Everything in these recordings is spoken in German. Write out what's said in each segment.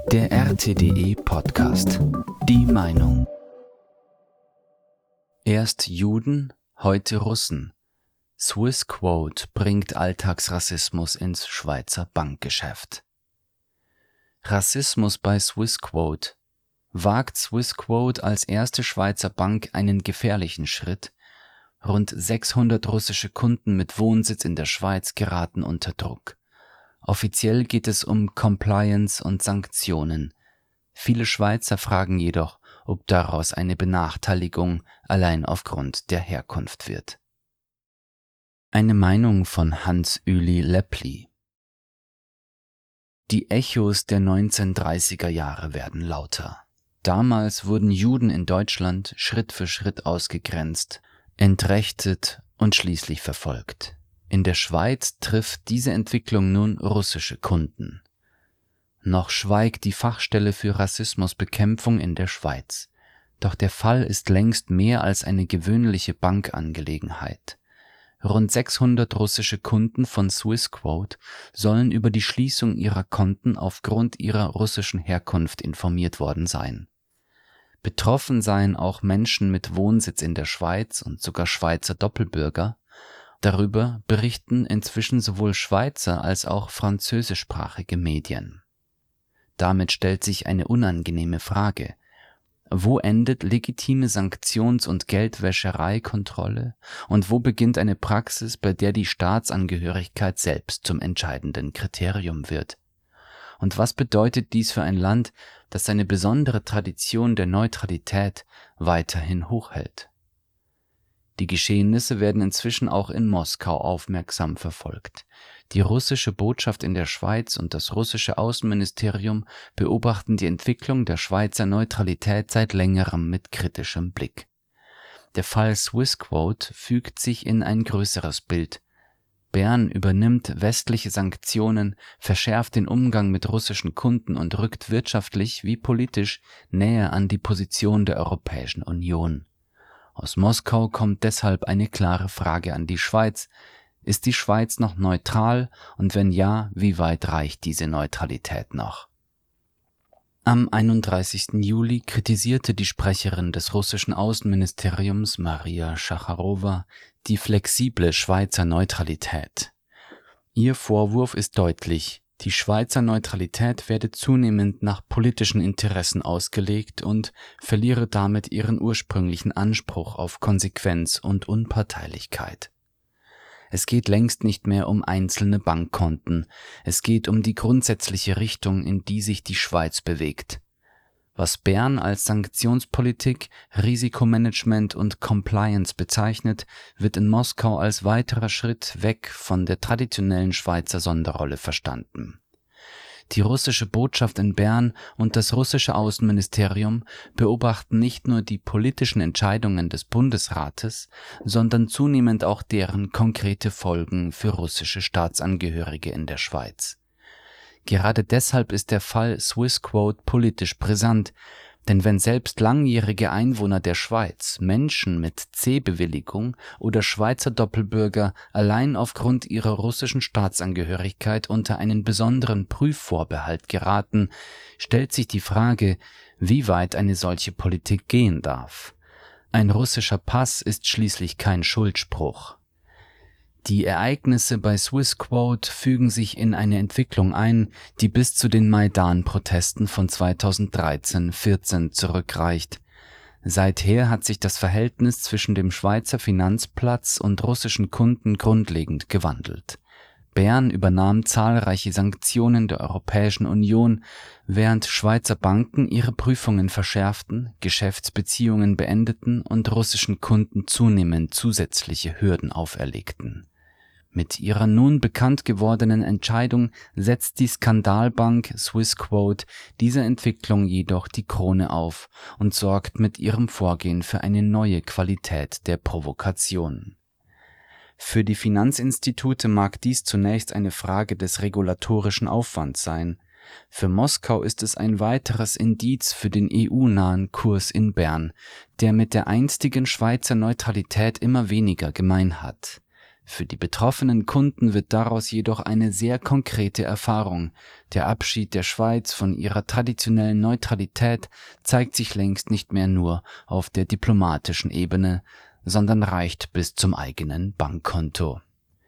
Der RTDE Podcast. Die Meinung. Erst Juden, heute Russen. Swissquote bringt Alltagsrassismus ins Schweizer Bankgeschäft. Rassismus bei Swissquote. Wagt Swissquote als erste Schweizer Bank einen gefährlichen Schritt? Rund 600 russische Kunden mit Wohnsitz in der Schweiz geraten unter Druck. Offiziell geht es um Compliance und Sanktionen. Viele Schweizer fragen jedoch, ob daraus eine Benachteiligung allein aufgrund der Herkunft wird. Eine Meinung von Hans-Uli Lepli. Die Echos der 1930er Jahre werden lauter. Damals wurden Juden in Deutschland Schritt für Schritt ausgegrenzt, entrechtet und schließlich verfolgt. In der Schweiz trifft diese Entwicklung nun russische Kunden. Noch schweigt die Fachstelle für Rassismusbekämpfung in der Schweiz. Doch der Fall ist längst mehr als eine gewöhnliche Bankangelegenheit. Rund 600 russische Kunden von Swissquote sollen über die Schließung ihrer Konten aufgrund ihrer russischen Herkunft informiert worden sein. Betroffen seien auch Menschen mit Wohnsitz in der Schweiz und sogar Schweizer Doppelbürger. Darüber berichten inzwischen sowohl Schweizer als auch französischsprachige Medien. Damit stellt sich eine unangenehme Frage. Wo endet legitime Sanktions- und Geldwäschereikontrolle und wo beginnt eine Praxis, bei der die Staatsangehörigkeit selbst zum entscheidenden Kriterium wird? Und was bedeutet dies für ein Land, das seine besondere Tradition der Neutralität weiterhin hochhält? Die Geschehnisse werden inzwischen auch in Moskau aufmerksam verfolgt. Die russische Botschaft in der Schweiz und das russische Außenministerium beobachten die Entwicklung der Schweizer Neutralität seit längerem mit kritischem Blick. Der Fall Swissquote fügt sich in ein größeres Bild. Bern übernimmt westliche Sanktionen, verschärft den Umgang mit russischen Kunden und rückt wirtschaftlich wie politisch näher an die Position der Europäischen Union. Aus Moskau kommt deshalb eine klare Frage an die Schweiz. Ist die Schweiz noch neutral und wenn ja, wie weit reicht diese Neutralität noch? Am 31. Juli kritisierte die Sprecherin des russischen Außenministeriums Maria Schacharowa die flexible Schweizer Neutralität. Ihr Vorwurf ist deutlich: Die Schweizer Neutralität werde zunehmend nach politischen Interessen ausgelegt und verliere damit ihren ursprünglichen Anspruch auf Konsequenz und Unparteilichkeit. Es geht längst nicht mehr um einzelne Bankkonten, es geht um die grundsätzliche Richtung, in die sich die Schweiz bewegt. Was Bern als Sanktionspolitik, Risikomanagement und Compliance bezeichnet, wird in Moskau als weiterer Schritt weg von der traditionellen Schweizer Sonderrolle verstanden. Die russische Botschaft in Bern und das russische Außenministerium beobachten nicht nur die politischen Entscheidungen des Bundesrates, sondern zunehmend auch deren konkrete Folgen für russische Staatsangehörige in der Schweiz. Gerade deshalb ist der Fall Swissquote politisch brisant, denn wenn selbst langjährige Einwohner der Schweiz, Menschen mit C-Bewilligung oder Schweizer Doppelbürger allein aufgrund ihrer russischen Staatsangehörigkeit unter einen besonderen Prüfvorbehalt geraten, stellt sich die Frage, wie weit eine solche Politik gehen darf. Ein russischer Pass ist schließlich kein Schuldspruch. Die Ereignisse bei Swissquote fügen sich in eine Entwicklung ein, die bis zu den Maidan-Protesten von 2013-14 zurückreicht. Seither hat sich das Verhältnis zwischen dem Schweizer Finanzplatz und russischen Kunden grundlegend gewandelt. Bern übernahm zahlreiche Sanktionen der Europäischen Union, während Schweizer Banken ihre Prüfungen verschärften, Geschäftsbeziehungen beendeten und russischen Kunden zunehmend zusätzliche Hürden auferlegten. Mit ihrer nun bekannt gewordenen Entscheidung setzt die Skandalbank Swissquote dieser Entwicklung jedoch die Krone auf und sorgt mit ihrem Vorgehen für eine neue Qualität der Provokation. Für die Finanzinstitute mag dies zunächst eine Frage des regulatorischen Aufwands sein. Für Moskau ist es ein weiteres Indiz für den EU-nahen Kurs in Bern, der mit der einstigen Schweizer Neutralität immer weniger gemein hat. Für die betroffenen Kunden wird daraus jedoch eine sehr konkrete Erfahrung. Der Abschied der Schweiz von ihrer traditionellen Neutralität zeigt sich längst nicht mehr nur auf der diplomatischen Ebene, sondern reicht bis zum eigenen Bankkonto.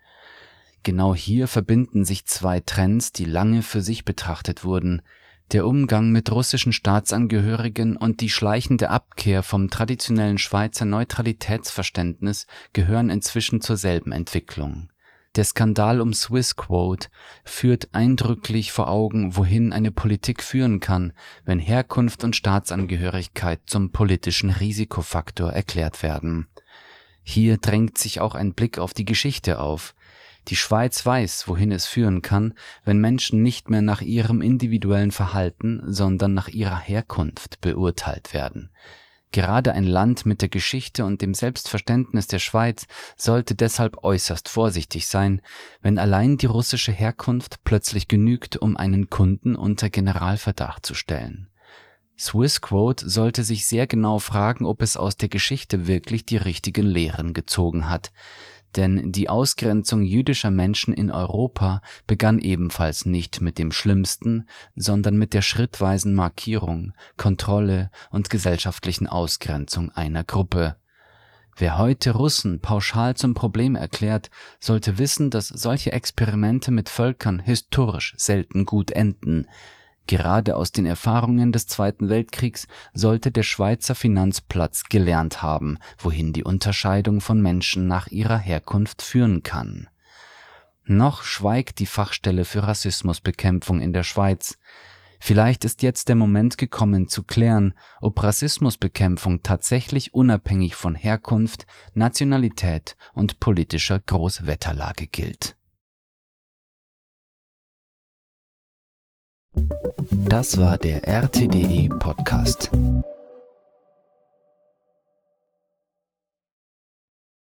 Genau hier verbinden sich zwei Trends, die lange für sich betrachtet wurden. Der Umgang mit russischen Staatsangehörigen und die schleichende Abkehr vom traditionellen Schweizer Neutralitätsverständnis gehören inzwischen zur selben Entwicklung. Der Skandal um Swissquote führt eindrücklich vor Augen, wohin eine Politik führen kann, wenn Herkunft und Staatsangehörigkeit zum politischen Risikofaktor erklärt werden. Hier drängt sich auch ein Blick auf die Geschichte auf. Die Schweiz weiß, wohin es führen kann, wenn Menschen nicht mehr nach ihrem individuellen Verhalten, sondern nach ihrer Herkunft beurteilt werden. Gerade ein Land mit der Geschichte und dem Selbstverständnis der Schweiz sollte deshalb äußerst vorsichtig sein, wenn allein die russische Herkunft plötzlich genügt, um einen Kunden unter Generalverdacht zu stellen. Swissquote sollte sich sehr genau fragen, ob es aus der Geschichte wirklich die richtigen Lehren gezogen hat. Denn die Ausgrenzung jüdischer Menschen in Europa begann ebenfalls nicht mit dem Schlimmsten, sondern mit der schrittweisen Markierung, Kontrolle und gesellschaftlichen Ausgrenzung einer Gruppe. Wer heute Russen pauschal zum Problem erklärt, sollte wissen, dass solche Experimente mit Völkern historisch selten gut enden. Gerade aus den Erfahrungen des Zweiten Weltkriegs sollte der Schweizer Finanzplatz gelernt haben, wohin die Unterscheidung von Menschen nach ihrer Herkunft führen kann. Noch schweigt die Fachstelle für Rassismusbekämpfung in der Schweiz. Vielleicht ist jetzt der Moment gekommen zu klären, ob Rassismusbekämpfung tatsächlich unabhängig von Herkunft, Nationalität und politischer Großwetterlage gilt. Das war der RTDE Podcast.